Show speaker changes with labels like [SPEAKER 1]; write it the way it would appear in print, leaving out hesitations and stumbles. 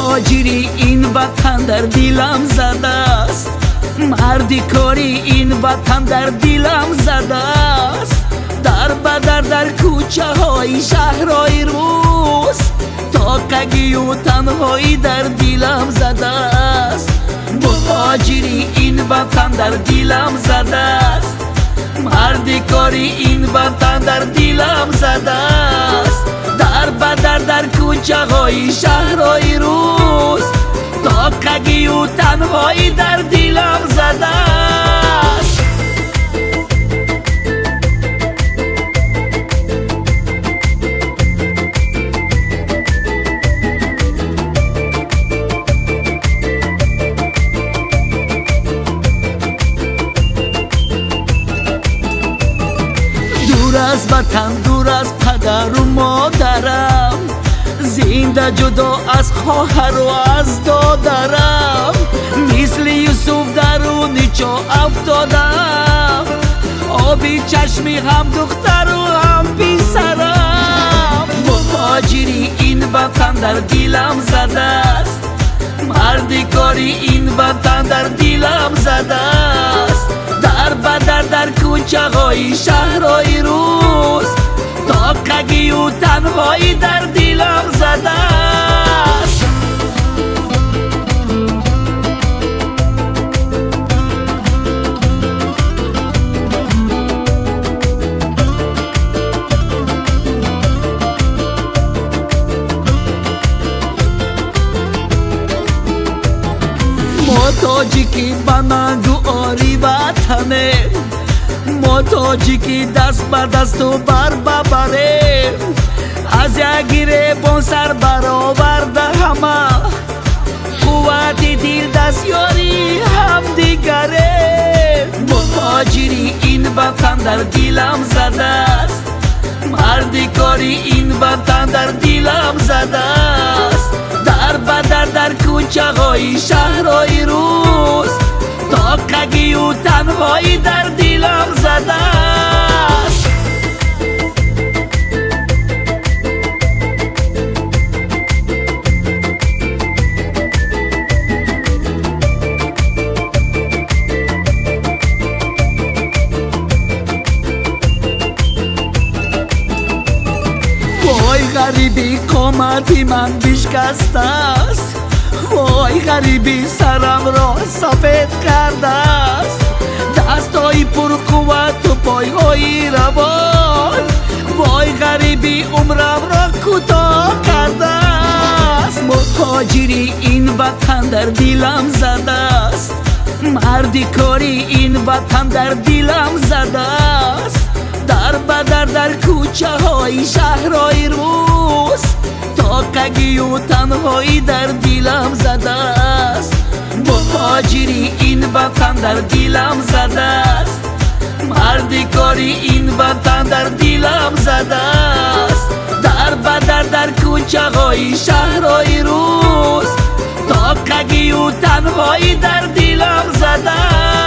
[SPEAKER 1] مهاجری این وطن در دیلم زده است، مردی کاری این وطن در دیلم زده است. در بدر در کوچه های شهرهای روز تاکگی و تنهایی در دیلم زده است. مهاجری این وطن در دیلم زده است، مردی کاری این وطن در دیلم زده است. در بدر در کوچه های شهرهای روز تاکگی و تنهایی در دیلم زده است. دور از وطن، دور از پدر و مادرم، زنده جدا از خواهر و از دادرم، مثل یوسف درونی چو افتادم، آبی چشمی هم دختر و هم پسرم. مهاجری این وطن در دیلم زده است، مردی کاری این وطن در دیلم زده است. در بدر در کوچه های شهرهای روز تاکگی و تنهایی در دیلم زده است. محتاجی که بنگو آری وطنه، محتاجی که دست بر دست و بر ببره، از یگیره بون سر برآورده همه، قوت دل دستیاری هم دیگره. مهاجری این وطن در دیلم زده است، مردی کاری این وطن در دیلم زده است. در بدر در کوچه های شهرهای روز تاکگی و تنهایی در دیلم زده است. وای غریبی قامتی من بشکسته است، وای غریبی سرم را سفید کرده است. دستای پر قوت و پایهای روان، وای غریبی عمرم را کوتاه کرده است. مهاجری این وطن در دیلم زده است، مردی کاری این وطن در دیلم زده است. در بدر در کوچه های شهرهای روز تاکگی و تنهایی در دیلم زده است. مهاجری این وطن در دیلم زده است، مردی کاری این وطن در دیلم زده است. در بدر در کوچه های شهرهای روز تاکگی و تنهایی در دیلم زده است.